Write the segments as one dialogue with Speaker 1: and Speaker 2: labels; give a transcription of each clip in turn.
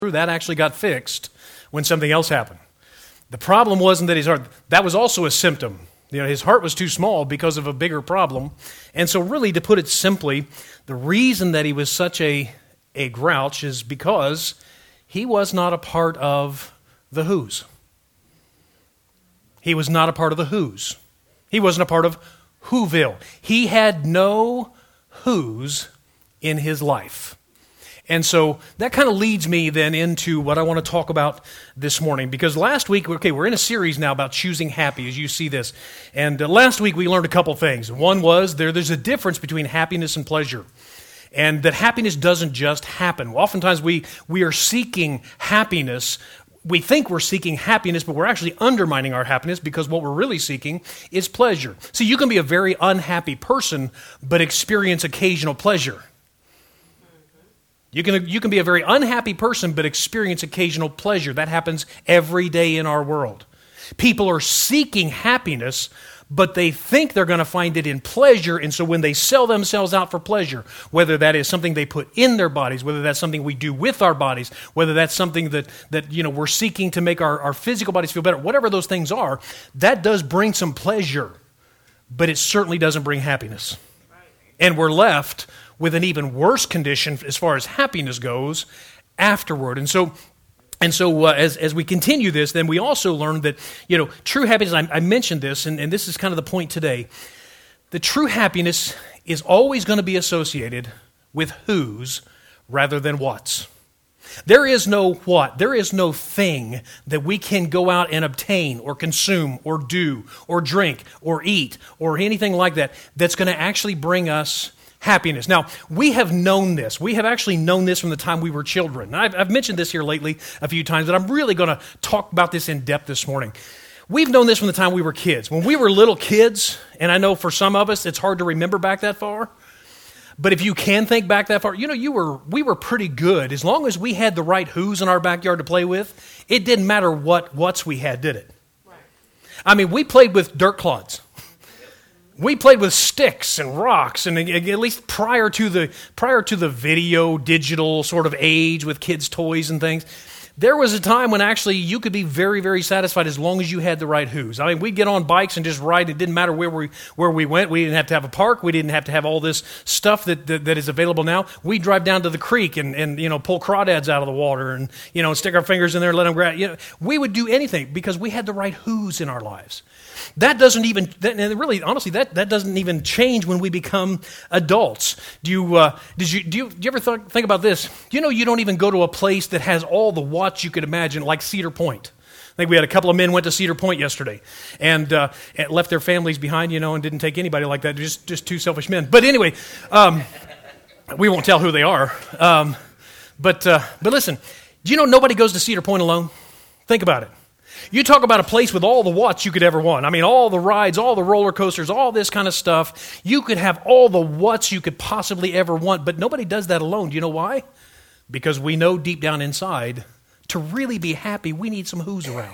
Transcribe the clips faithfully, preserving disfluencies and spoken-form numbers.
Speaker 1: That actually got fixed when something else happened. The problem wasn't that his heart, that was also a symptom. You know, his heart was too small because of a bigger problem. And so really, to put it simply, the reason that he was such a, a grouch is because he was not a part of the Who's. He was not a part of the Who's. He wasn't a part of Whoville. He had no Who's in his life. And so that kind of leads me then into what I want to talk about this morning. Because last week, okay, we're in a series now about choosing happy, as you see this. And uh, last week we learned a couple things. One was there, there's a difference between happiness and pleasure. And that happiness doesn't just happen. Oftentimes we, we are seeking happiness. We think we're seeking happiness, but we're actually undermining our happiness because what we're really seeking is pleasure. See, you can be a very unhappy person, but experience occasional pleasure. You can, you can be a very unhappy person, but experience occasional pleasure. That happens every day in our world. People are seeking happiness, but they think they're going to find it in pleasure, and so when they sell themselves out for pleasure, whether that is something they put in their bodies, whether that's something we do with our bodies, whether that's something that, that you know, we're seeking to make our, our physical bodies feel better, whatever those things are, that does bring some pleasure, but it certainly doesn't bring happiness. And we're left with an even worse condition as far as happiness goes afterward. And so and so uh, as, as we continue this, then we also learn that, you know, true happiness, I, I mentioned this, and, and this is kind of the point today, the true happiness is always going to be associated with who's rather than what's. There is no what, there is no thing that we can go out and obtain or consume or do or drink or eat or anything like that that's going to actually bring us happiness. Now, we have known this. We have actually known this from the time we were children. I've, I've mentioned this here lately a few times, but I'm really going to talk about this in depth this morning. We've known this from the time we were kids. When we were little kids, and I know for some of us it's hard to remember back that far, but if you can think back that far, you know, you were we were pretty good. As long as we had the right who's in our backyard to play with, it didn't matter what what's we had, did it? Right. I mean, we played with dirt clods. We played with sticks and rocks, and at least prior to the prior to the video, digital sort of age with kids' toys and things, there was a time when actually you could be very, very satisfied as long as you had the right who's. I mean, we'd get on bikes and just ride. It didn't matter where we where we went. We didn't have to have a park. We didn't have to have all this stuff that that, that is available now. We'd drive down to the creek and, and you know pull crawdads out of the water and you know stick our fingers in there and let them grab. You know, we would do anything because we had the right who's in our lives. That doesn't even, that, and really, honestly, that, that doesn't even change when we become adults. Do you, uh, did you, do you, do you ever th- think about this? You know, you don't even go to a place that has all the what's you could imagine, like Cedar Point. I think we had a couple of men went to Cedar Point yesterday and, uh, and left their families behind, you know, and didn't take anybody like that. Just, just two selfish men. But anyway, um, we won't tell who they are. Um, but, uh, but listen, do you know nobody goes to Cedar Point alone? Think about it. You talk about a place with all the what's you could ever want. I mean, all the rides, all the roller coasters, all this kind of stuff. You could have all the what's you could possibly ever want, but nobody does that alone. Do you know why? Because we know deep down inside, to really be happy, we need some who's around.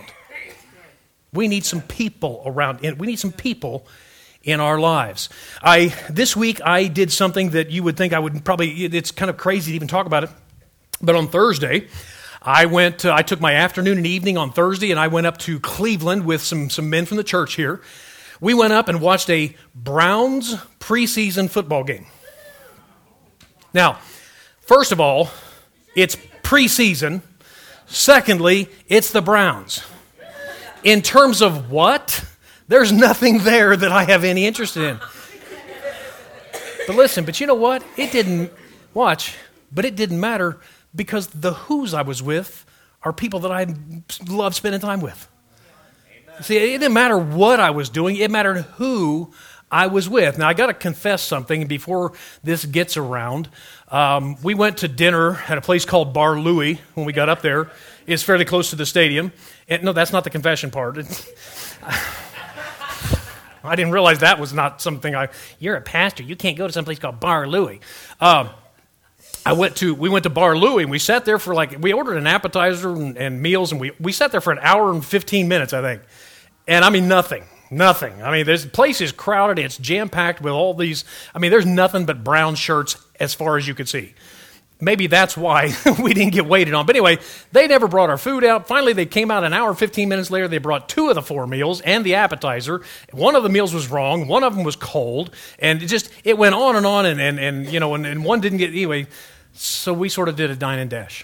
Speaker 1: We need some people around. We need some people in our lives. I this week, I did something that you would think I would probably, it's kind of crazy to even talk about it, but on Thursday, I went. Uh, I took my afternoon and evening on Thursday, and I went up to Cleveland with some, some men from the church here. We went up and watched a Browns preseason football game. Now, first of all, it's preseason. Secondly, it's the Browns. In terms of what, there's nothing there that I have any interest in. But listen, but you know what? It didn't, watch, but it didn't matter. Because the who's I was with are people that I love spending time with. Amen. See, it didn't matter what I was doing. It mattered who I was with. Now, I got to confess something before this gets around. Um, we went to dinner at a place called Bar Louie when we got up there. It's fairly close to the stadium. And no, that's not the confession part. I didn't realize that was not something I... You're a pastor. You can't go to some place called Bar Louie. Um I went to, we went to Bar Louie, and we sat there for like, we ordered an appetizer and, and meals, and we, we sat there for an hour and fifteen minutes, I think. And I mean, nothing, nothing. I mean, this place is crowded, it's jam-packed with all these, I mean, there's nothing but brown shirts as far as you could see. maybe that's why we didn't get waited on. But anyway, they never brought our food out. Finally, they came out an hour, fifteen minutes later. They brought two of the four meals and the appetizer. One of the meals was wrong. One of them was cold. And it just, it went on and on. And, and, and you know, and, and one didn't get, anyway. So we sort of did a dine and dash.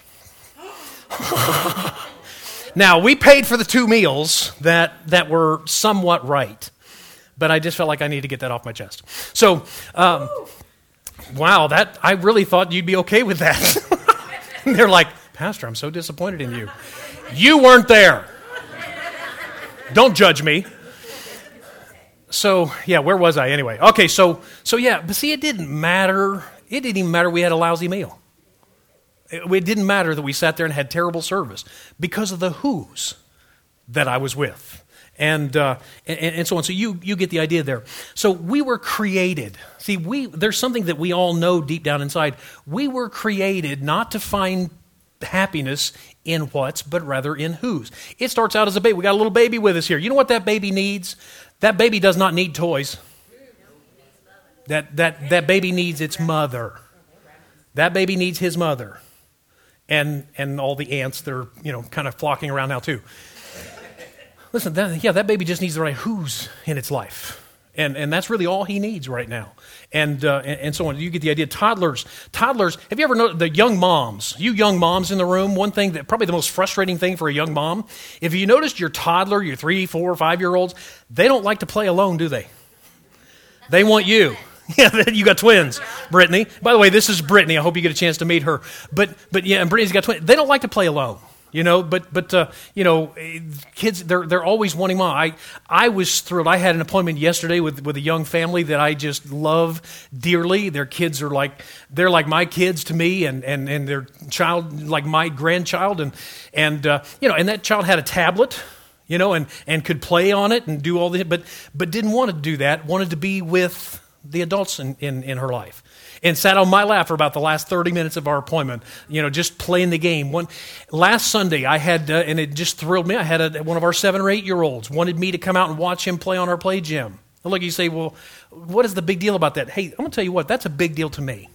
Speaker 1: Now, we paid for the two meals that, that were somewhat right. But I just felt like I needed to get that off my chest. So, um, wow, that I really thought you'd be okay with that. They're like, Pastor, I'm so disappointed in you. You weren't there. Don't judge me. So, yeah, where was I anyway? Okay, so, so yeah, but see, it didn't matter. It didn't even matter we had a lousy meal. It, it didn't matter that we sat there and had terrible service because of the who's that I was with. And, uh, and and so on. So you you get the idea there. So we were created. See, we there's something that we all know deep down inside. We were created not to find happiness in what's, but rather in whose. It starts out as a baby. We got a little baby with us here. You know what that baby needs? That baby does not need toys. That that that baby needs its mother. That baby needs his mother. And and all the ants, they're, you know, kind of flocking around now too. Listen, that, yeah, that baby just needs the right who's in its life. And and that's really all he needs right now. And, uh, and and so on. You get the idea. Toddlers, toddlers, have you ever noticed the young moms, you young moms in the room, one thing that probably the most frustrating thing for a young mom, if you noticed your toddler, your three, four, five-year-olds, they don't like to play alone, do they? They want you. Yeah, you got twins, Brittany. By the way, this is Brittany. I hope you get a chance to meet her. But but yeah, and Brittany's got twins. They don't like to play alone. You know, but but uh, you know, kids they're they're always wanting mom. I I was thrilled. I had an appointment yesterday with, with a young family that I just love dearly. Their kids are like they're like my kids to me, and and, and their child like my grandchild, and and uh, you know, and that child had a tablet, you know, and and could play on it and do all this, but but didn't want to do that. Wanted to be with the adults in, in, in her life. And sat on my lap for about the last thirty minutes of our appointment, you know, just playing the game. One last Sunday, I had, uh, and it just thrilled me, I had a, one of our seven or eight-year-olds wanted me to come out and watch him play on our play gym. And look, you say, well, what is the big deal about that? Hey, I'm going to tell you what, that's a big deal to me.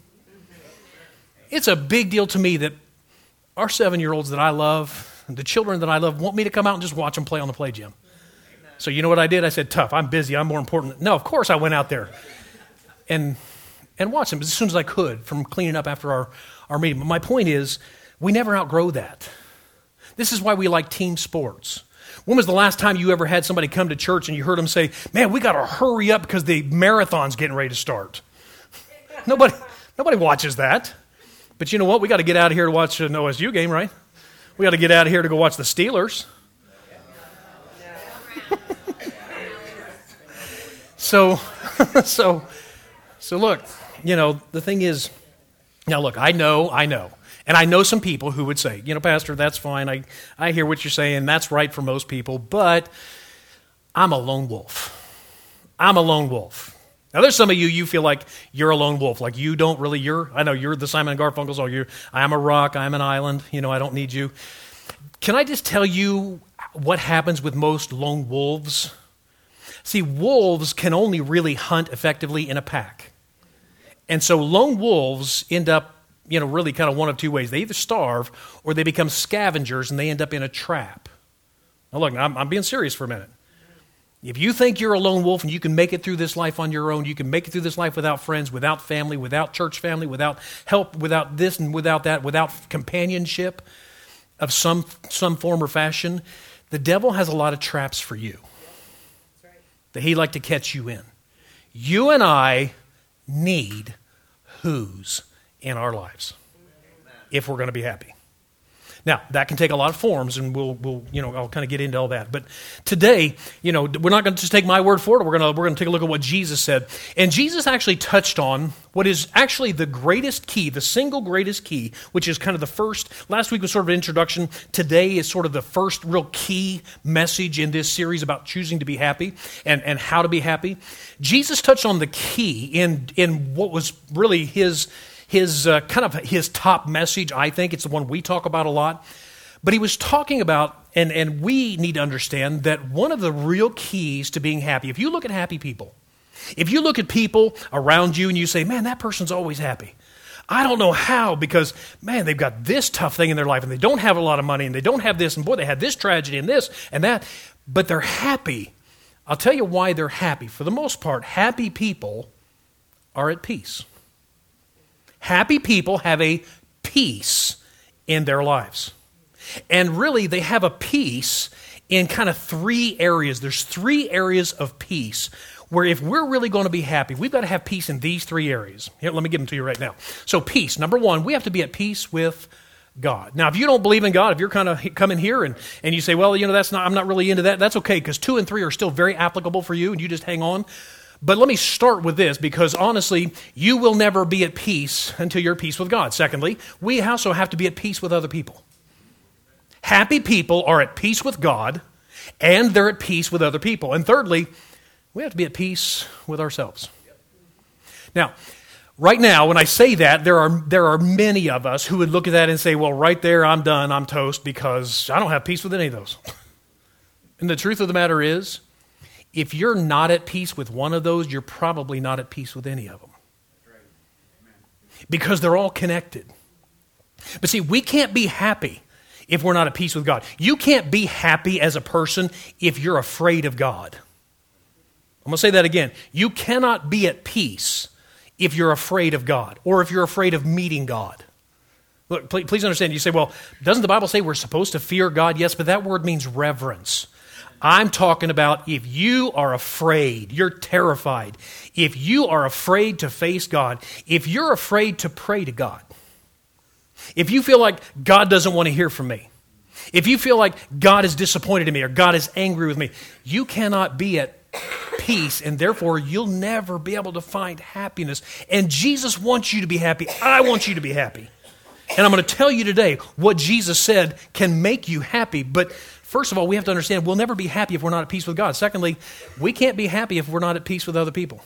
Speaker 1: It's a big deal to me that our seven-year-olds that I love, the children that I love, want me to come out and just watch them play on the play gym. So you know what I did? I said, tough, I'm busy, I'm more important. No, of course I went out there. And... and watch them as soon as I could from cleaning up after our, our meeting. But my point is, we never outgrow that. This is why we like team sports. When was the last time you ever had somebody come to church and you heard them say, man, we got to hurry up because the marathon's getting ready to start? Nobody nobody watches that. But you know what? We got to get out of here to watch an O S U game, right? We got to get out of here to go watch the Steelers. so, so, so look. You know, the thing is, now look, I know, I know. And I know some people who would say, you know, Pastor, that's fine. I, I hear what you're saying. That's right for most people. But I'm a lone wolf. I'm a lone wolf. Now, there's some of you, you feel like you're a lone wolf. Like you don't really, you're, I know you're the Simon and Garfunkels. Or you're, I'm a rock. I'm an island. You know, I don't need you. Can I just tell you what happens with most lone wolves? See, wolves can only really hunt effectively in a pack. And so lone wolves end up, you know, really kind of one of two ways. They either starve or they become scavengers and they end up in a trap. Now look, I'm, I'm being serious for a minute. If you think you're a lone wolf and you can make it through this life on your own, you can make it through this life without friends, without family, without church family, without help, without this and without that, without companionship of some, some form or fashion, the devil has a lot of traps for you that he'd like to catch you in. You and I need who's in our lives if we're going to be happy. Now, that can take a lot of forms, and we'll, we'll, you know, I'll kind of get into all that. But today, you know, we're not going to just take my word for it. We're going to we're going to take a look at what Jesus said. And Jesus actually touched on what is actually the greatest key, the single greatest key, which is kind of the first. Last week was sort of an introduction. Today is sort of the first real key message in this series about choosing to be happy and, and how to be happy. Jesus touched on the key in in what was really his. His uh, kind of his top message, I think. It's the one we talk about a lot. But he was talking about, and, and we need to understand that one of the real keys to being happy, if you look at happy people, if you look at people around you and you say, man, that person's always happy. I don't know how, because, man, they've got this tough thing in their life, and they don't have a lot of money, and they don't have this, and boy, they had this tragedy and this and that, but they're happy. I'll tell you why they're happy. For the most part, happy people are at peace. Happy people have a peace in their lives. And really, they have a peace in kind of three areas. There's three areas of peace where if we're really going to be happy, we've got to have peace in these three areas. Here, let me give them to you right now. So peace, number one, we have to be at peace with God. Now, if you don't believe in God, if you're kind of coming here and, and you say, well, you know, that's not, I'm not really into that, that's okay, because two and three are still very applicable for you, and you just hang on. But let me start with this, because honestly, you will never be at peace until you're at peace with God. Secondly, we also have to be at peace with other people. Happy people are at peace with God, and they're at peace with other people. And thirdly, we have to be at peace with ourselves. Now, right now, when I say that, there are there are many of us who would look at that and say, well, right there, I'm done, I'm toast, because I don't have peace with any of those. And the truth of the matter is, if you're not at peace with one of those, you're probably not at peace with any of them. Because they're all connected. But see, we can't be happy if we're not at peace with God. You can't be happy as a person if you're afraid of God. I'm going to say that again. You cannot be at peace if you're afraid of God or if you're afraid of meeting God. Look, please, please understand, you say, well, doesn't the Bible say we're supposed to fear God? Yes, but that word means reverence. I'm talking about if you are afraid, you're terrified, if you are afraid to face God, if you're afraid to pray to God, if you feel like God doesn't want to hear from me, if you feel like God is disappointed in me or God is angry with me, you cannot be at peace, and therefore you'll never be able to find happiness. And Jesus wants you to be happy. I want you to be happy. And I'm going to tell you today what Jesus said can make you happy. But first of all, we have to understand we'll never be happy if we're not at peace with God. Secondly, we can't be happy if we're not at peace with other people.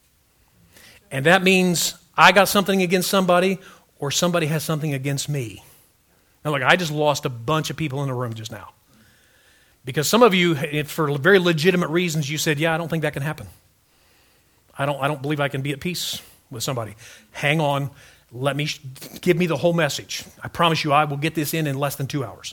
Speaker 1: And that means I got something against somebody or somebody has something against me. Now look, I just lost a bunch of people in the room just now. Because some of you, for very legitimate reasons, you said, yeah, I don't think that can happen. I don't, I don't believe I can be at peace with somebody. Hang on. Let me, give me the whole message. I promise you I will get this in in less than two hours.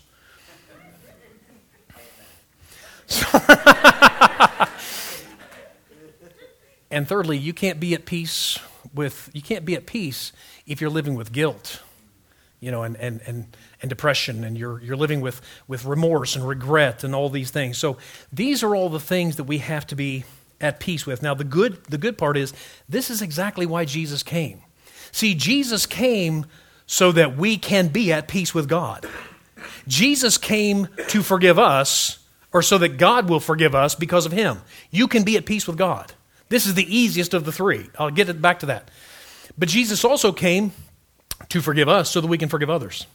Speaker 1: And thirdly, you can't be at peace with, you can't be at peace if you're living with guilt. You know, and, and, and, and depression, and you're you're living with, with remorse and regret and all these things. So these are all the things that we have to be at peace with. Now the good the good part is this is exactly why Jesus came. See, Jesus came so that we can be at peace with God. Jesus came to forgive us, or so that God will forgive us because of him. You can be at peace with God. This is the easiest of the three. I'll get it back to that. But Jesus also came to forgive us so that we can forgive others.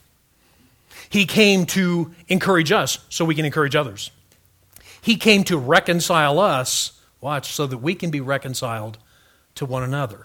Speaker 1: He came to encourage us so we can encourage others. He came to reconcile us, watch, so that we can be reconciled to one another.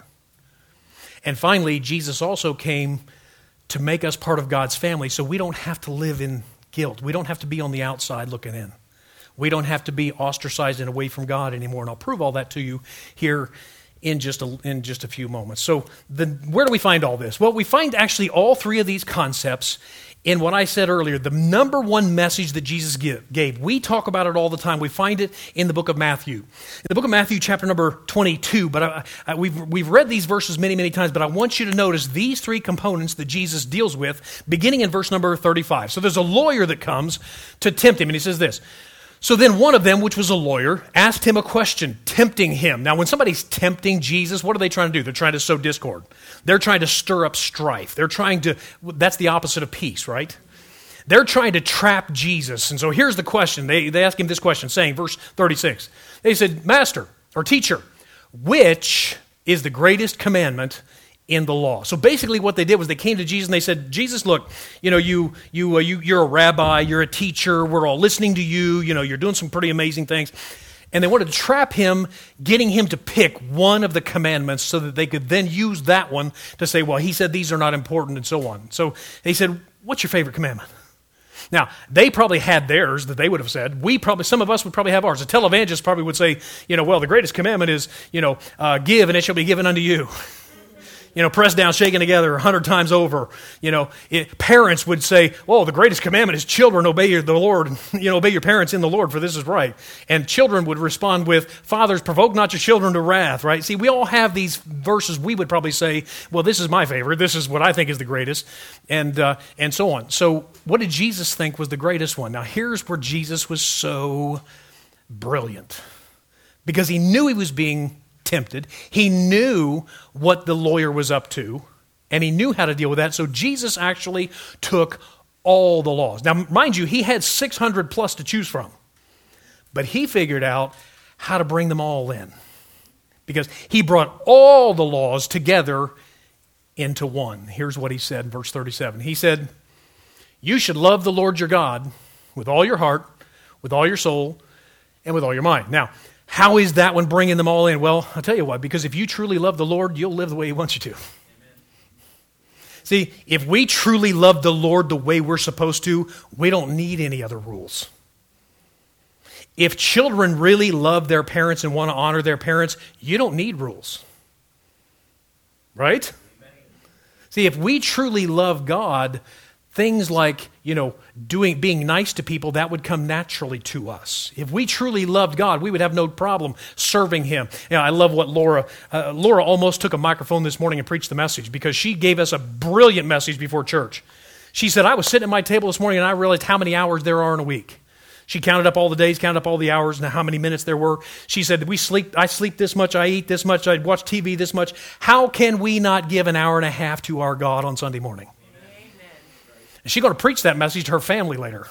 Speaker 1: And finally, Jesus also came to make us part of God's family so we don't have to live in guilt. We don't have to be on the outside looking in. We don't have to be ostracized and away from God anymore. And I'll prove all that to you here in just a, in just a few moments. So the, where do we find all this? Well, we find actually all three of these concepts in what I said earlier, the number one message that Jesus give, gave. We talk about it all the time. We find it in the book of Matthew. In the book of Matthew, chapter number twenty-two, but I, I, we've, we've read these verses many, many times, but I want you to notice these three components that Jesus deals with, beginning in verse number thirty-five. So there's a lawyer that comes to tempt him, and he says this, so then one of them, which was a lawyer, asked him a question, tempting him. Now, when somebody's tempting Jesus, what are they trying to do? They're trying to sow discord. They're trying to stir up strife. They're trying to, that's the opposite of peace, right? They're trying to trap Jesus. And so here's the question. They, they ask him this question, saying, verse thirty-six, they said, Master, or teacher, which is the greatest commandment in the law? So basically what they did was they came to Jesus and they said, Jesus, look, you know, you, you, uh, you, you're a rabbi, you're a teacher, we're all listening to you, you know, you're doing some pretty amazing things. And they wanted to trap him, getting him to pick one of the commandments so that they could then use that one to say, well, he said these are not important and so on. So they said, what's your favorite commandment? Now, they probably had theirs that they would have said. We probably, some of us would probably have ours. A televangelist probably would say, you know, well, the greatest commandment is, you know, uh, give and it shall be given unto you. You know, pressed down, shaken together a hundred times over. You know, it, parents would say, "Oh, the greatest commandment is children obey your, the Lord. You know, obey your parents in the Lord, for this is right." And children would respond with, "Fathers, provoke not your children to wrath." Right? See, we all have these verses. We would probably say, "Well, this is my favorite. This is what I think is the greatest," and uh, and so on. So, what did Jesus think was the greatest one? Now, here's where Jesus was so brilliant, because he knew he was being tempted. He knew what the lawyer was up to, and he knew how to deal with that. So Jesus actually took all the laws. Now, mind you, he had six hundred plus to choose from, but he figured out how to bring them all in, because he brought all the laws together into one. Here's what he said in verse thirty-seven. He said, "You should love the Lord your God with all your heart, with all your soul, and with all your mind." Now, how is that when bringing them all in? Well, I'll tell you what, because if you truly love the Lord, you'll live the way he wants you to. Amen. See, if we truly love the Lord the way we're supposed to, we don't need any other rules. If children really love their parents and want to honor their parents, you don't need rules. Right? Amen. See, if we truly love God, things like, you know, doing, being nice to people, that would come naturally to us. If we truly loved God, we would have no problem serving him. You know, I love what Laura, uh, Laura almost took a microphone this morning and preached the message, because she gave us a brilliant message before church. She said, "I was sitting at my table this morning and I realized how many hours there are in a week." She counted up all the days, counted up all the hours, and how many minutes there were. She said, "We sleep. I sleep this much, I eat this much, I watch T V this much. How can we not give an hour and a half to our God on Sunday morning?" And she's going to preach that message to her family later.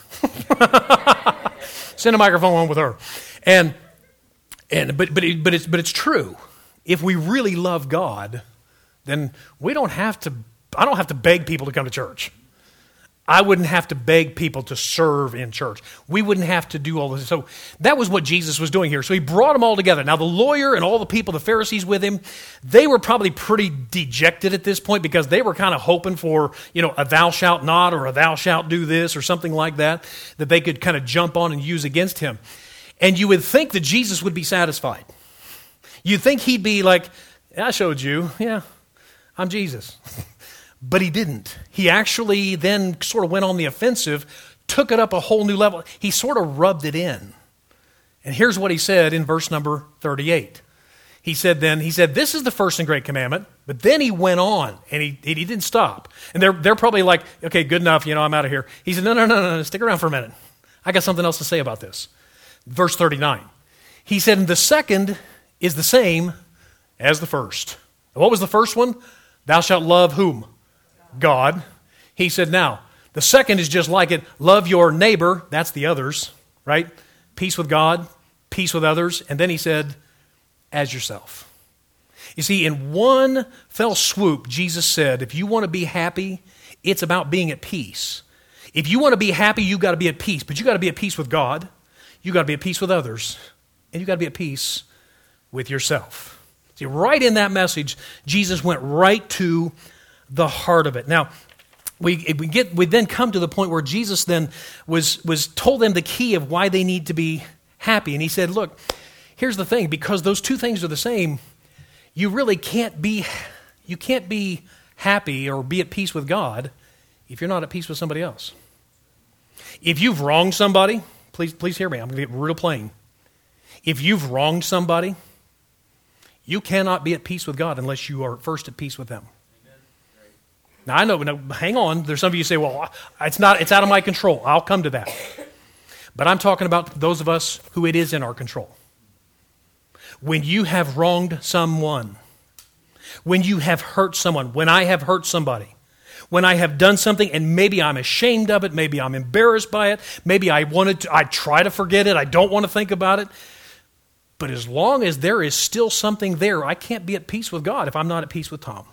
Speaker 1: Send a microphone on with her. And and but but it, but it's but it's true. If we really love God, then we don't have to I don't have to beg people to come to church. I wouldn't have to beg people to serve in church. We wouldn't have to do all this. So that was what Jesus was doing here. So he brought them all together. Now the lawyer and all the people, the Pharisees with him, they were probably pretty dejected at this point, because they were kind of hoping for, you know, a thou shalt not or a thou shalt do this or something like that, that they could kind of jump on and use against him. And you would think that Jesus would be satisfied. You'd think he'd be like, "I showed you. Yeah, I'm Jesus." But he didn't. He actually then sort of went on the offensive, took it up a whole new level. He sort of rubbed it in. And here's what he said in verse number thirty-eight. He said then, he said, "This is the first and great commandment." But then he went on, and he, he didn't stop. And they're, they're probably like, "Okay, good enough, you know, I'm out of here." He said, no, no, no, no, stick around for a minute. I got something else to say about this. Verse thirty-nine. He said, "And the second is the same as the first." And what was the first one? "Thou shalt love" whom? God. He said, now, the second is just like it. Love your neighbor. That's the others, right? Peace with God, peace with others. And then he said, as yourself. You see, in one fell swoop, Jesus said, if you want to be happy, it's about being at peace. If you want to be happy, you've got to be at peace. But you've got to be at peace with God. You've got to be at peace with others. And you've got to be at peace with yourself. See, right in that message, Jesus went right to the heart of it. Now, we we get we then come to the point where Jesus then was was told them the key of why they need to be happy. And he said, look, here's the thing, because those two things are the same, you really can't be you can't be happy or be at peace with God if you're not at peace with somebody else. If you've wronged somebody, please please hear me, I'm going to get real plain. If you've wronged somebody, you cannot be at peace with God unless you are first at peace with them. Now, I know, now, hang on. There's some of you say, well, it's not, it's out of my control. I'll come to that. But I'm talking about those of us who it is in our control. When you have wronged someone, when you have hurt someone, when I have hurt somebody, when I have done something and maybe I'm ashamed of it, maybe I'm embarrassed by it, maybe I wanted to, I try to forget it, I don't want to think about it. But as long as there is still something there, I can't be at peace with God if I'm not at peace with Tom.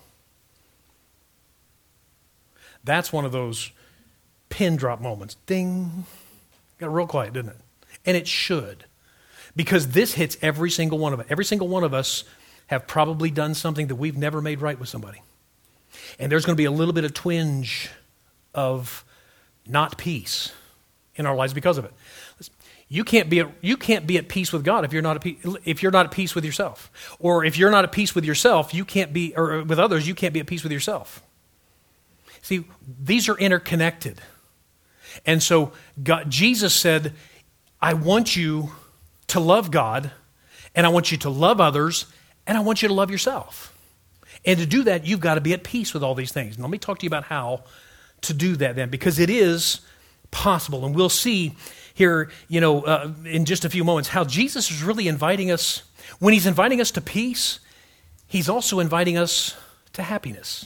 Speaker 1: That's one of those pin drop moments. Ding. Got real quiet, didn't it? And it should. Because this hits every single one of us. Every single one of us have probably done something that we've never made right with somebody. And there's going to be a little bit of twinge of not peace. in our lives because of it. You can't be at, you can't be at peace with God if you're not at peace, if you're not at peace with yourself. Or if you're not at peace with yourself, you can't be, or with others, you can't be at peace with yourself. See, these are interconnected. And so God, Jesus said, I want you to love God, and I want you to love others, and I want you to love yourself. And to do that, you've got to be at peace with all these things. And let me talk to you about how to do that then, because it is possible. And we'll see here, you know, uh, in just a few moments, how Jesus is really inviting us. When he's inviting us to peace, he's also inviting us to happiness.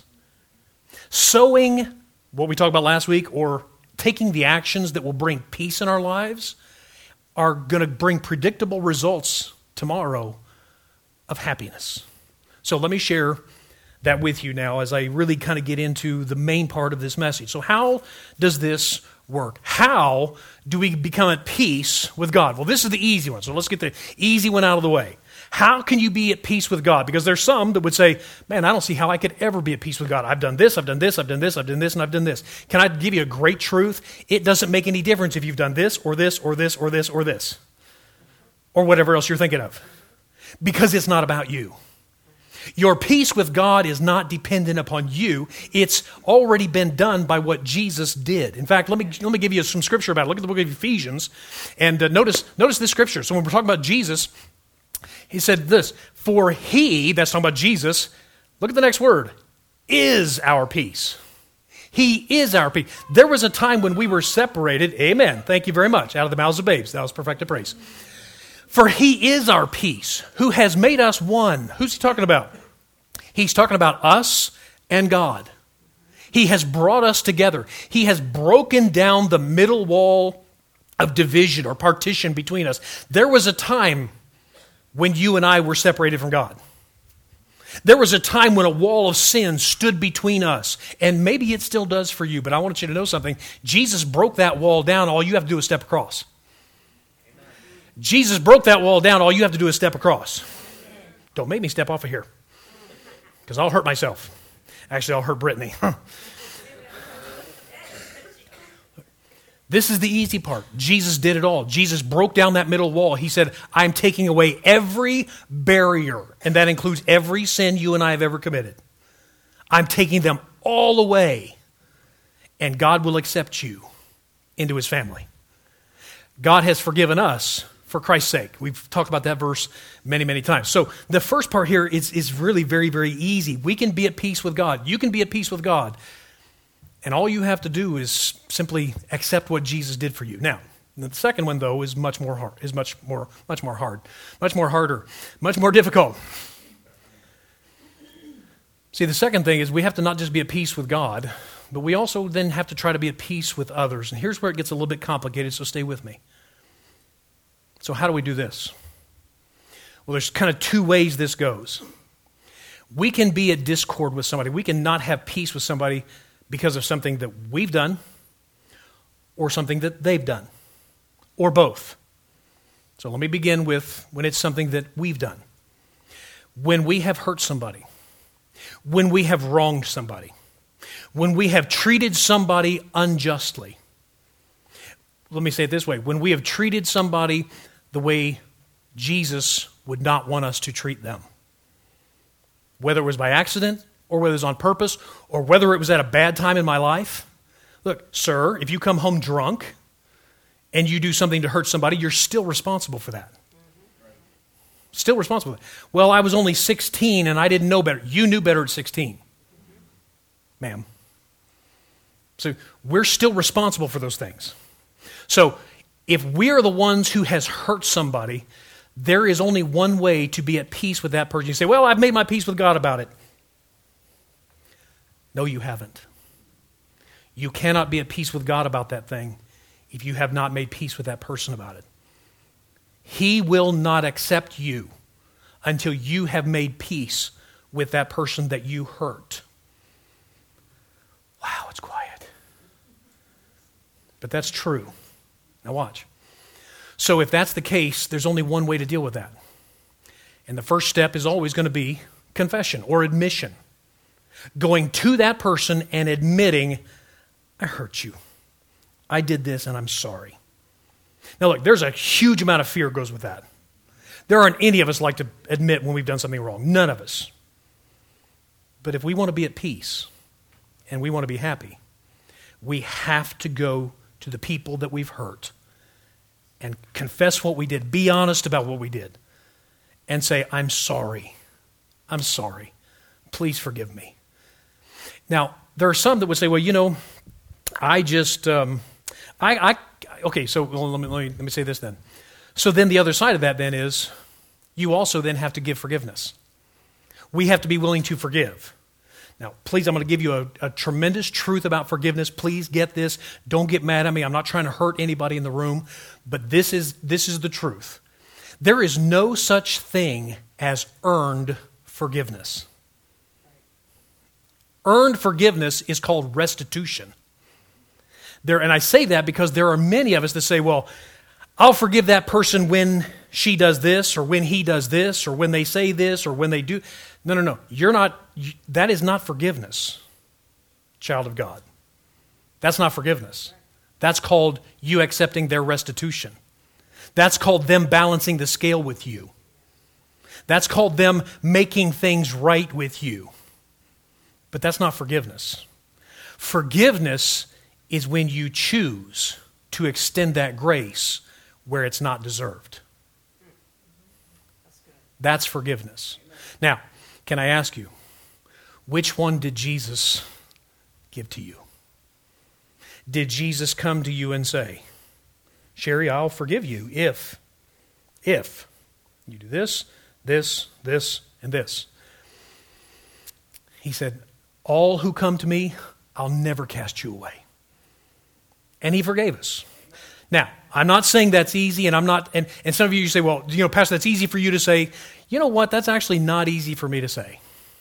Speaker 1: Sowing what we talked about last week, or taking the actions that will bring peace in our lives, are going to bring predictable results tomorrow of happiness. So let me share that with you now as I really kind of get into the main part of this message. So how does this work? How do we become at peace with God? Well, this is the easy one. So let's get the easy one out of the way. How can you be at peace with God? Because there's some that would say, man, I don't see how I could ever be at peace with God. I've done this, I've done this, I've done this, I've done this, and I've done this. Can I give you a great truth? It doesn't make any difference if you've done this or this or this or this or this or whatever else you're thinking of, because it's not about you. Your peace with God is not dependent upon you. It's already been done by what Jesus did. In fact, let me let me give you some scripture about it. Look at the book of Ephesians, and uh, notice notice this scripture. So when we're talking about Jesus, he said this, for he, that's talking about Jesus, look at the next word, is our peace. He is our peace. There was a time when we were separated, amen, thank you very much, out of the mouths of babes. That was perfected praise. For he is our peace, who has made us one. Who's he talking about? He's talking about us and God. He has brought us together. He has broken down the middle wall of division or partition between us. There was a time when you and I were separated from God. There was a time when a wall of sin stood between us, and maybe it still does for you, but I want you to know something. Jesus broke that wall down. All you have to do is step across. Jesus broke that wall down. All you have to do is step across. Don't make me step off of here, because I'll hurt myself. Actually, I'll hurt Brittany. This is the easy part. Jesus did it all. Jesus broke down that middle wall. He said, I'm taking away every barrier, and that includes every sin you and I have ever committed. I'm taking them all away, and God will accept you into his family. God has forgiven us for Christ's sake. We've talked about that verse many, many times. So the first part here is, is really very, very easy. We can be at peace with God. You can be at peace with God. And all you have to do is simply accept what Jesus did for you. Now, the second one, though, is much more hard, is much more, much more hard, much more harder, much more difficult. See, the second thing is we have to not just be at peace with God, but we also then have to try to be at peace with others. And here's where it gets a little bit complicated, so stay with me. So how do we do this? Well, there's kind of two ways this goes. We can be at discord with somebody. We can not have peace with somebody because of something that we've done or something that they've done, or both. So let me begin with when it's something that we've done. When we have hurt somebody, when we have wronged somebody, when we have treated somebody unjustly. Let me say it this way. When we have treated somebody the way Jesus would not want us to treat them. Whether it was by accident, or whether it was on purpose, or whether it was at a bad time in my life. Look, sir, if you come home drunk and you do something to hurt somebody, you're still responsible for that. Still responsible for that. Well, I was only sixteen and I didn't know better. You knew better at sixteen, ma'am. So we're still responsible for those things. So if we're the ones who has hurt somebody, there is only one way to be at peace with that person. You say, well, I've made my peace with God about it. No, you haven't. You cannot be at peace with God about that thing if you have not made peace with that person about it. He will not accept you until you have made peace with that person that you hurt. Wow, it's quiet. But that's true. Now watch. So if that's the case, there's only one way to deal with that. And the first step is always going to be confession or admission. Going to that person and admitting, I hurt you. I did this and I'm sorry. Now look, there's a huge amount of fear goes with that. There aren't any of us like to admit when we've done something wrong. None of us. But if we want to be at peace and we want to be happy, we have to go to the people that we've hurt and confess what we did. Be honest about what we did. And say, I'm sorry. I'm sorry. Please forgive me. Now, there are some that would say, well, you know, I just, um, I, I, okay, so well, let me, let me, let me say this then. So then the other side of that then is, you also then have to give forgiveness. We have to be willing to forgive. Now, please, I'm going to give you a, a tremendous truth about forgiveness. Please get this. Don't get mad at me. I'm not trying to hurt anybody in the room, but this is this is the truth. There is no such thing as earned forgiveness. Earned forgiveness is called restitution. There, and I say that because there are many of us that say, well, I'll forgive that person when she does this, or when he does this, or when they say this, or when they do. No, no, no. You're not, that is not forgiveness, child of God. That's not forgiveness. That's called you accepting their restitution. That's called them balancing the scale with you. That's called them making things right with you. But that's not forgiveness. Forgiveness is when you choose to extend that grace where it's not deserved. That's forgiveness. Now, can I ask you, which one did Jesus give to you? Did Jesus come to you and say, Sherry, I'll forgive you if, if you do this, this, this, and this? He said, all who come to me, I'll never cast you away. And he forgave us. Now, I'm not saying that's easy, and I'm not, and, and some of you say, well, you know, Pastor, that's easy for you to say. You know what? That's actually not easy for me to say.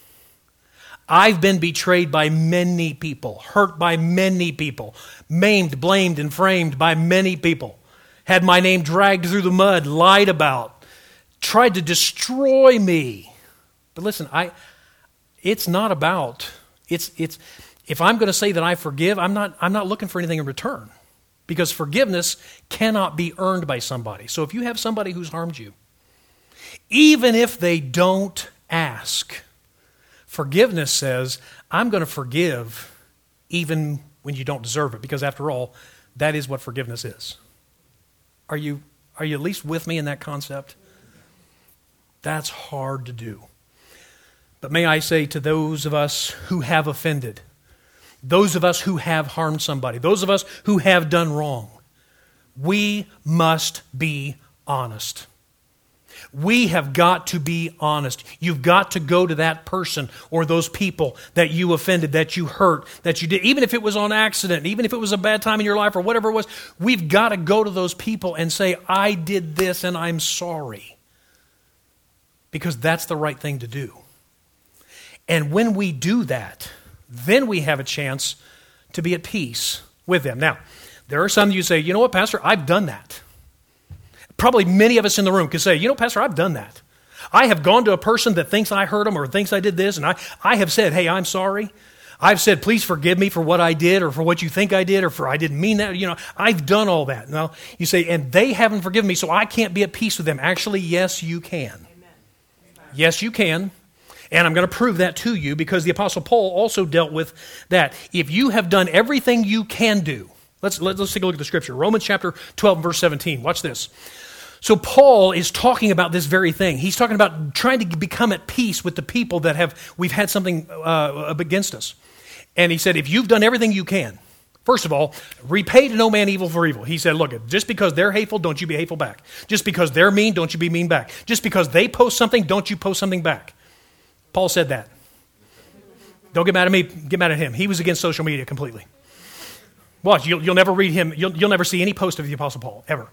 Speaker 1: I've been betrayed by many people, hurt by many people, maimed, blamed, and framed by many people, had my name dragged through the mud, lied about, tried to destroy me. But listen, I, it's not about, it's, it's, if I'm going to say that I forgive, I'm not, I'm not looking for anything in return. Because forgiveness cannot be earned by somebody. So if you have somebody who's harmed you, even if they don't ask, forgiveness says, I'm going to forgive even when you don't deserve it. Because after all, that is what forgiveness is. Are you, are you at least with me in that concept? That's hard to do. But may I say to those of us who have offended, those of us who have harmed somebody, those of us who have done wrong, we must be honest. We have got to be honest. You've got to go to that person or those people that you offended, that you hurt, that you did, even if it was on accident, even if it was a bad time in your life or whatever it was, we've got to go to those people and say, I did this and I'm sorry. Because that's the right thing to do. And when we do that, then we have a chance to be at peace with them. Now, there are some of you say, you know what, Pastor, I've done that. Probably many of us in the room could say, you know, Pastor, I've done that. I have gone to a person that thinks I hurt them or thinks I did this, and I, I have said, hey, I'm sorry. I've said, please forgive me for what I did or for what you think I did or for I didn't mean that. You know, I've done all that. Now, you say, and they haven't forgiven me, so I can't be at peace with them. Actually, yes, you can. Amen. Yes, you can. And I'm going to prove that to you because the Apostle Paul also dealt with that. If you have done everything you can do, let's, let's, let's take a look at the scripture. Romans chapter twelve, verse seventeen. Watch this. So Paul is talking about this very thing. He's talking about trying to become at peace with the people that have, we've had something uh, against us. And he said, if you've done everything you can, first of all, repay to no man evil for evil. He said, look, just because they're hateful, don't you be hateful back. Just because they're mean, don't you be mean back. Just because they post something, don't you post something back. Paul said that. Don't get mad at me, get mad at him. He was against social media completely. Watch, you'll, you'll never read him, you'll, you'll never see any post of the Apostle Paul, ever.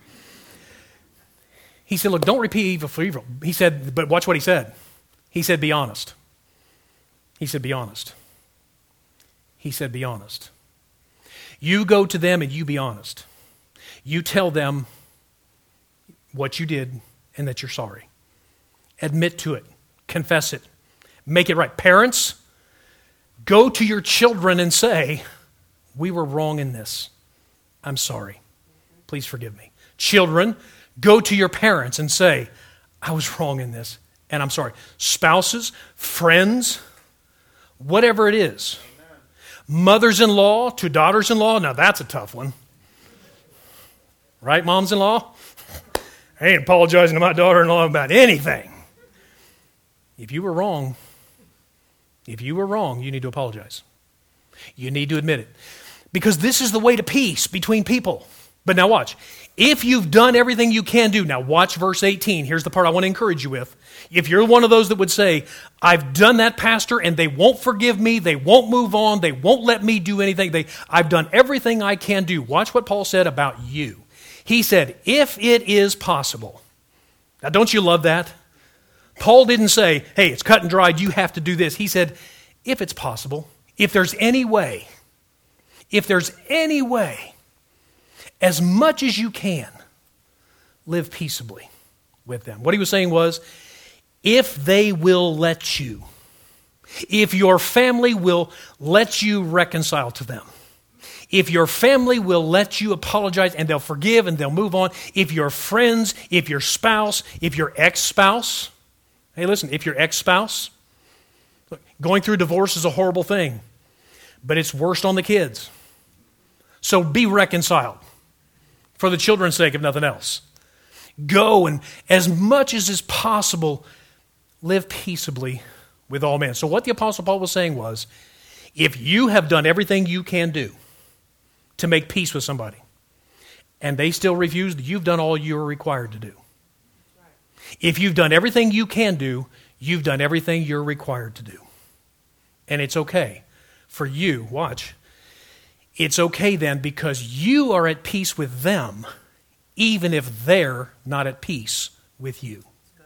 Speaker 1: He said, look, don't repay evil for evil. He said, but watch what he said. He said, be honest. He said, be honest. He said, be honest. You go to them and you be honest. You tell them what you did and that you're sorry. Admit to it. Confess it. Make it right. Parents, go to your children and say, we were wrong in this. I'm sorry. Please forgive me. Children, go to your parents and say, I was wrong in this, and I'm sorry. Spouses, friends, whatever it is. Amen. Mothers-in-law to daughters-in-law, now that's a tough one. Right, moms-in-law? I ain't apologizing to my daughter-in-law about anything. If you were wrong, if you were wrong, you need to apologize. You need to admit it. Because this is the way to peace between people. But now watch. If you've done everything you can do, now watch verse eighteen. Here's the part I want to encourage you with. If you're one of those that would say, I've done that, Pastor, and they won't forgive me, they won't move on, they won't let me do anything, they, I've done everything I can do. Watch what Paul said about you. He said, if it is possible. Now don't you love that? Paul didn't say, hey, it's cut and dried, you have to do this. He said, if it's possible, if there's any way, if there's any way, as much as you can, live peaceably with them. What he was saying was, if they will let you, if your family will let you reconcile to them, if your family will let you apologize and they'll forgive and they'll move on, if your friends, if your spouse, if your ex-spouse, hey, listen, if your ex-spouse, look, going through divorce is a horrible thing, but it's worst on the kids. So be reconciled for the children's sake, if nothing else. Go and as much as is possible, live peaceably with all men. So what the Apostle Paul was saying was, if you have done everything you can do to make peace with somebody, and they still refuse, you've done all you're required to do. If you've done everything you can do, you've done everything you're required to do. And it's okay for you, watch, it's okay then because you are at peace with them, even if they're not at peace with you.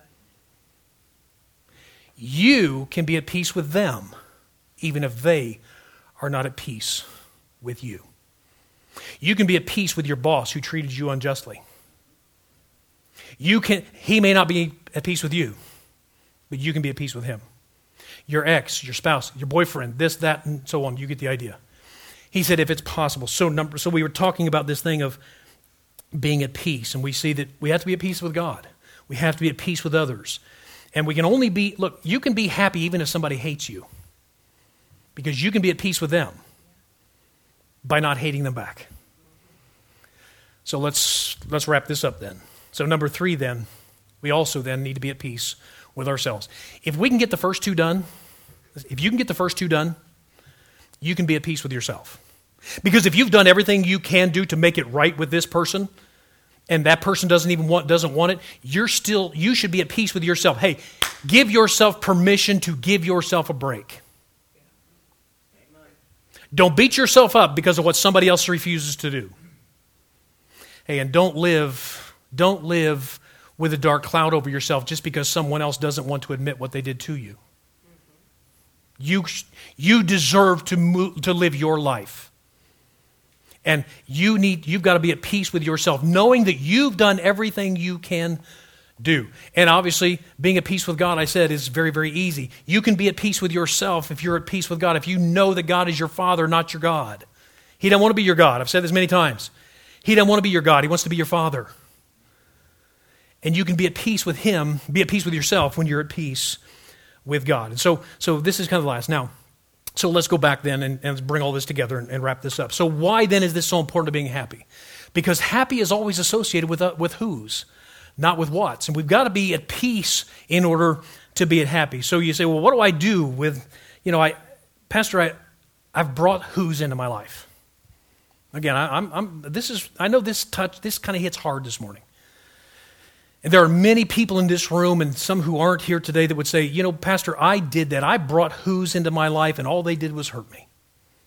Speaker 1: You can be at peace with them, even if they are not at peace with you. You can be at peace with your boss who treated you unjustly. You can, he may not be at peace with you, but you can be at peace with him. Your ex, your spouse, your boyfriend, this, that, and so on. You get the idea. He said, if it's possible. So, number, so we were talking about this thing of being at peace, and we see that we have to be at peace with God. We have to be at peace with others. And we can only be, look, you can be happy even if somebody hates you, because you can be at peace with them by not hating them back. So let's let's wrap this up then. So number three then, we also then need to be at peace with ourselves. If we can get the first two done, if you can get the first two done, you can be at peace with yourself. Because if you've done everything you can do to make it right with this person, and that person doesn't even want doesn't want it, you're still you should be at peace with yourself. Hey, give yourself permission to give yourself a break. Don't beat yourself up because of what somebody else refuses to do. Hey, and don't live, don't live with a dark cloud over yourself just because someone else doesn't want to admit what they did to you. You, you deserve to move, to live your life. And you need, you've got to be at peace with yourself, knowing that you've done everything you can do. And obviously, being at peace with God, I said, is very, very easy. You can be at peace with yourself if you're at peace with God, if you know that God is your Father, not your God. He doesn't want to be your God. I've said this many times. He doesn't want to be your God. He wants to be your Father. And you can be at peace with Him, be at peace with yourself when you're at peace with God. And so, so this is kind of the last. Now, so let's go back then and, and bring all this together and, and wrap this up. So why then is this so important to being happy? Because happy is always associated with, uh, with whose, not with what's. And we've got to be at peace in order to be at happy. So you say, well, what do I do with, you know, I, Pastor, I, I've brought who's into my life. Again, I, I'm, I'm, this is, I know this touch, this kind of hits hard this morning. And there are many people in this room and some who aren't here today that would say, you know, Pastor, I did that. I brought who's into my life and all they did was hurt me.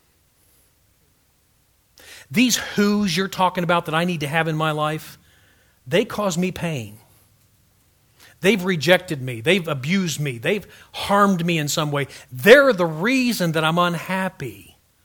Speaker 1: These who's you're talking about that I need to have in my life, they cause me pain. They've rejected me. They've abused me. They've harmed me in some way. They're the reason that I'm unhappy.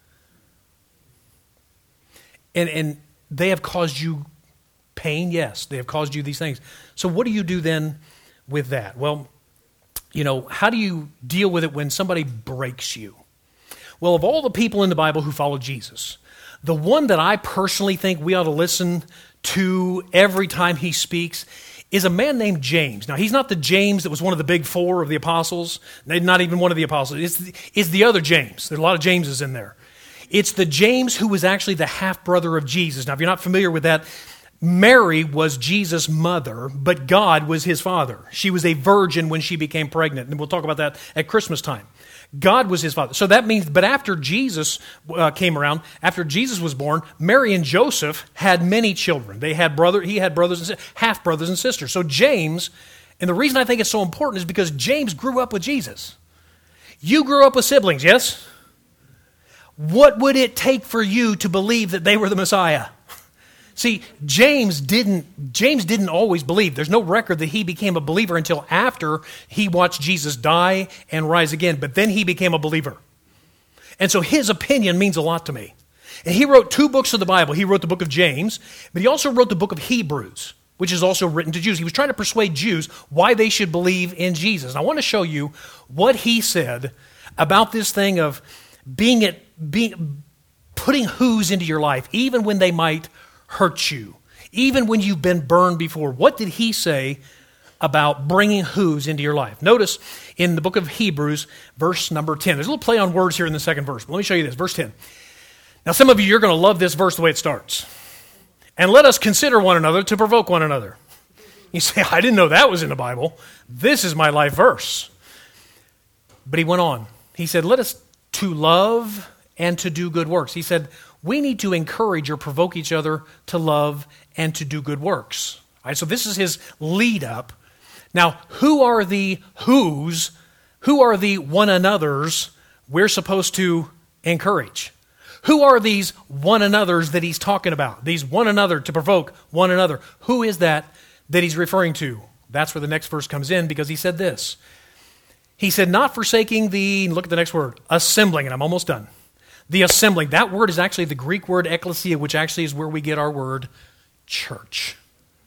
Speaker 1: And, and they have caused you pain, yes. They have caused you these things. So what do you do then with that? Well, you know, how do you deal with it when somebody breaks you? Well, of all the people in the Bible who followed Jesus, The one that I personally think we ought to listen to every time he speaks is a man named James. Now, he's not the James that was one of the big four of the apostles, not even one of the apostles. It's the, it's the other James. There's a lot of Jameses in there. It's the James who was actually the half-brother of Jesus. Now, if you're not familiar with that, Mary was Jesus' mother, but God was his father. She was a virgin when she became pregnant, and we'll talk about that at Christmas time. God was his father. So that means, but after Jesus uh, came around, after Jesus was born, Mary and Joseph had many children. They had brother, he had brothers and half brothers and sisters. So James, and the reason I think it's so important is because James grew up with Jesus. You grew up with siblings, yes? What would it take for you to believe that they were the Messiah? See, James didn't, James didn't always believe. There's no record that he became a believer until after he watched Jesus die and rise again. But then he became a believer. And so his opinion means a lot to me. And he wrote two books of the Bible. He wrote the book of James, but he also wrote the book of Hebrews, which is also written to Jews. He was trying to persuade Jews why they should believe in Jesus. And I want to show you what he said about this thing of being it, being, putting who's into your life, even when they might hurt you, even when you've been burned before. What did he say about bringing who's into your life? Notice in the book of Hebrews, verse number ten. There's a little play on words here in the second verse, but let me show you this. Verse ten. Now, some of you, you're going to love this verse the way it starts. And let us consider one another to provoke one another. You say, I didn't know that was in the Bible. This is my life verse. But he went on. He said, let us to love and to do good works. He said, we need to encourage or provoke each other to love and to do good works. All right, so this is his lead up. Now, who are the who's, who are the one another's we're supposed to encourage? Who are these one another's that he's talking about? These one another to provoke one another. Who is that that he's referring to? That's where the next verse comes in, because he said this. He said, not forsaking the, look at the next word, assembling, and I'm almost done. The assembling, that word is actually the Greek word ekklesia, which actually is where we get our word church.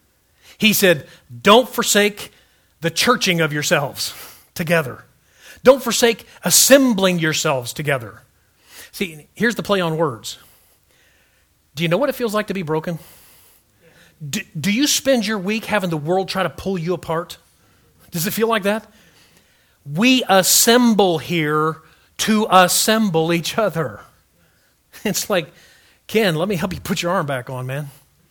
Speaker 1: He said, don't forsake the churching of yourselves together. Don't forsake assembling yourselves together. See, here's the play on words. Do you know what it feels like to be broken? Do, do you spend your week having the world try to pull you apart? Does it feel like that? We assemble here to assemble each other. It's like, Ken, let me help you put your arm back on, man.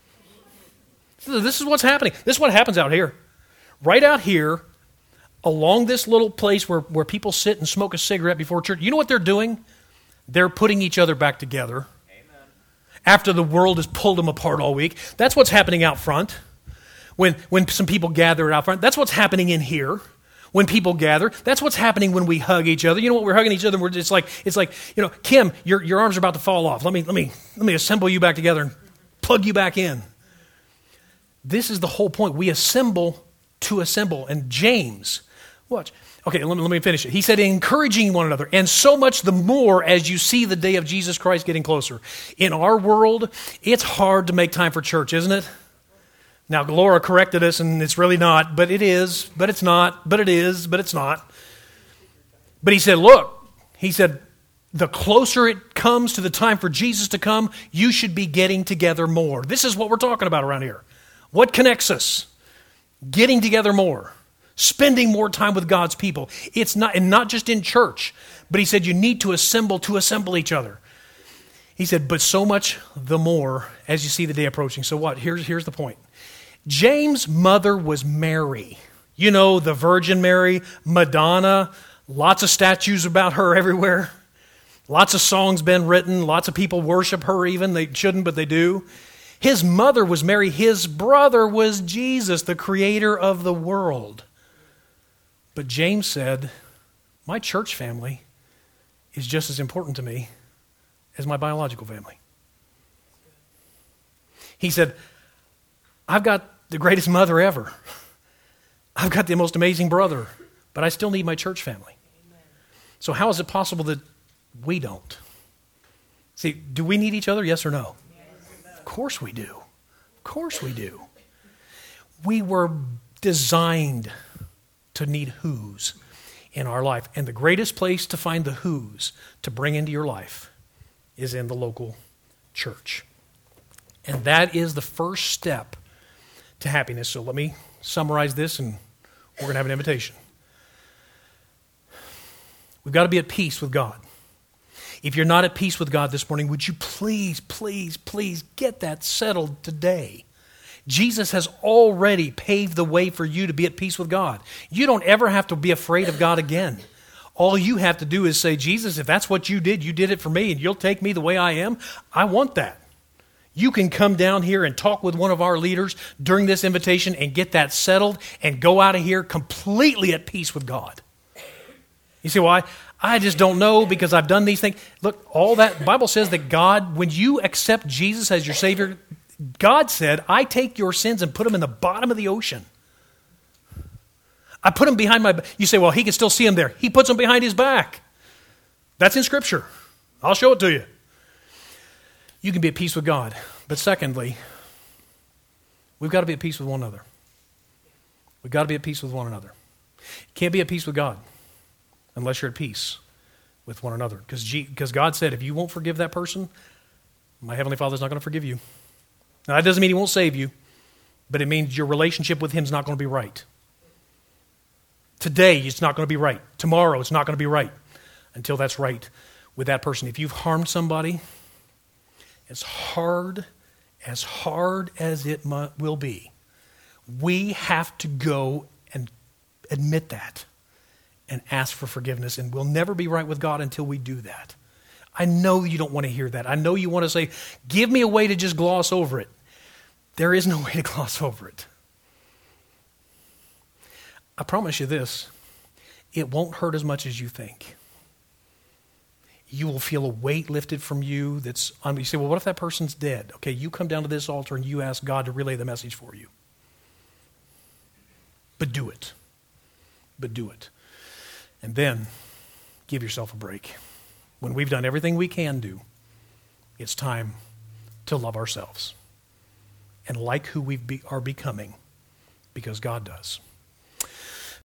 Speaker 1: This is what's happening. This is what happens out here. Right out here, along this little place where, where people sit and smoke a cigarette before church, you know what they're doing? They're putting each other back together. Amen. After the world has pulled them apart all week. That's what's happening out front. When, when some people gather out front, that's what's happening in here. When people gather, that's what's happening when we hug each other. You know what? We're hugging each other. We're it's like it's like you know, Kim, your your arms are about to fall off. Let me let me let me assemble you back together and plug you back in. This is the whole point. We assemble to assemble. And James, watch. Okay, let me let me finish it. He said, encouraging one another, and so much the more as you see the day of Jesus Christ getting closer. In our world, it's hard to make time for church, isn't it? Now, Laura corrected us, and it's really not, but it is, but it's not, but it is, but it's not. But he said, look, he said, the closer it comes to the time for Jesus to come, you should be getting together more. This is what we're talking about around here. What connects us? Getting together more. Spending more time with God's people. It's not, and not just in church, but he said you need to assemble to assemble each other. He said, but so much the more as you see the day approaching. So what? Here's, here's the point. James' mother was Mary. You know, the Virgin Mary, Madonna, lots of statues about her everywhere. Lots of songs been written. Lots of people worship her even. They shouldn't, but they do. His mother was Mary. His brother was Jesus, the creator of the world. But James said, my church family is just as important to me as my biological family. He said, I've got the greatest mother ever. I've got the most amazing brother, but I still need my church family. Amen. So how is it possible that we don't? See, do we need each other, yes or no? Yes. Of course we do. Of course we do. We were designed to need who's in our life. And the greatest place to find the who's to bring into your life is in the local church. And that is the first step to happiness. So let me summarize this, and we're going to have an invitation. We've got to be at peace with God. If you're not at peace with God this morning, would you please, please, please get that settled today? Jesus has already paved the way for you to be at peace with God. You don't ever have to be afraid of God again. All you have to do is say, Jesus, if that's what you did, you did it for me, and you'll take me the way I am, I want that. You can come down here and talk with one of our leaders during this invitation and get that settled and go out of here completely at peace with God. You see why? I just don't know because I've done these things. Look, all that, the Bible says that God, when you accept Jesus as your Savior, God said, I take your sins and put them in the bottom of the ocean. I put them behind my back. You say, well, he can still see them there. He puts them behind his back. That's in Scripture. I'll show it to you. You can be at peace with God. But secondly, we've got to be at peace with one another. We've got to be at peace with one another. You can't be at peace with God unless you're at peace with one another. Because because God said, if you won't forgive that person, my Heavenly Father's not going to forgive you. Now, that doesn't mean he won't save you, but it means your relationship with him is not going to be right. Today, it's not going to be right. Tomorrow, it's not going to be right until that's right with that person. If you've harmed somebody, as hard, as hard as it mu- will be, we have to go and admit that and ask for forgiveness, and we'll never be right with God until we do that. I know you don't want to hear that. I know you want to say, give me a way to just gloss over it. There is no way to gloss over it. I promise you this, it won't hurt as much as you think. You will feel a weight lifted from you that's, un- you say, well, what if that person's dead? Okay, you come down to this altar and you ask God to relay the message for you. But do it. But do it. And then give yourself a break. When we've done everything we can do, it's time to love ourselves and like who we be, are becoming because God does.